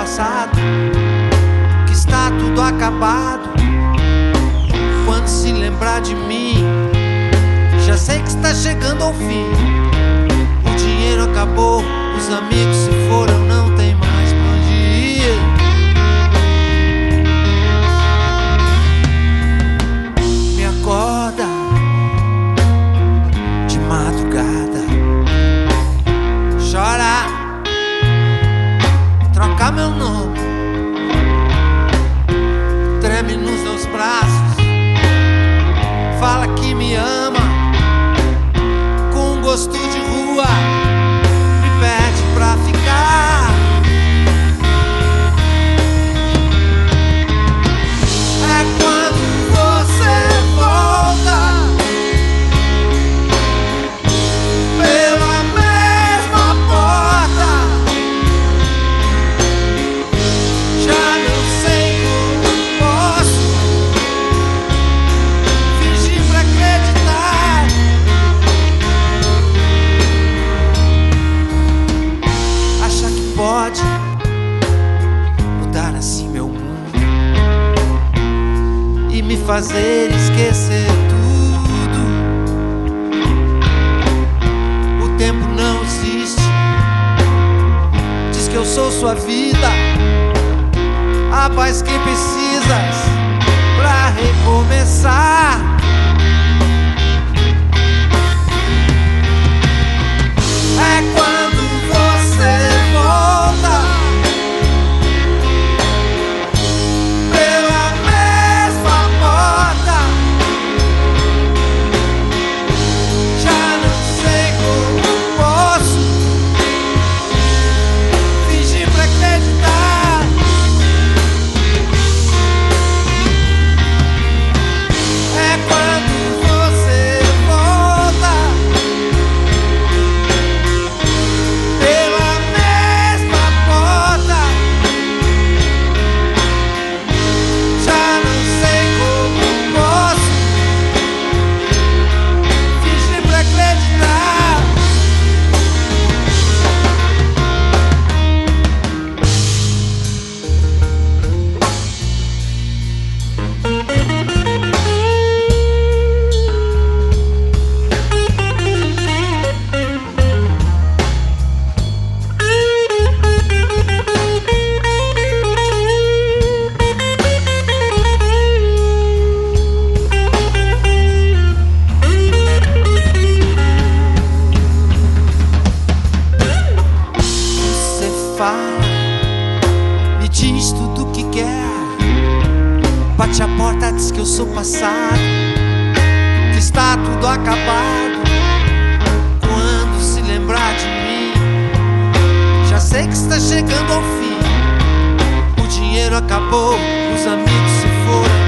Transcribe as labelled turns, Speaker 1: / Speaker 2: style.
Speaker 1: passado, que está tudo acabado. Quando se lembrar de mim, já sei que está chegando ao fim. O dinheiro acabou, os amigos se foram, não tem mais pra onde ir. Me acorda de madrugada, chora, troca meu nome, treme nos meus braços, fala que me ama, com gosto de rua, me pede pra ficar. É quando você volta pela mesma porta, já não sei como posso fingir pra acreditar. Acha que pode mudar assim meu mundo e me fazer esquecer tudo. O tempo não existe, diz que eu sou sua vida, a paz que precisas pra recomeçar. É quando você volta pela mesma porta, já não sei como posso fingir pra acreditar. É quando você volta pela mesma porta, já não sei como posso fingir pra acreditar. Você fala, me diz tudo o que quer, bate a porta, diz que eu sou passado, que está tudo acabado. Quando se lembrar de mim, já sei que está chegando ao fim. O dinheiro acabou, os amigos se foram,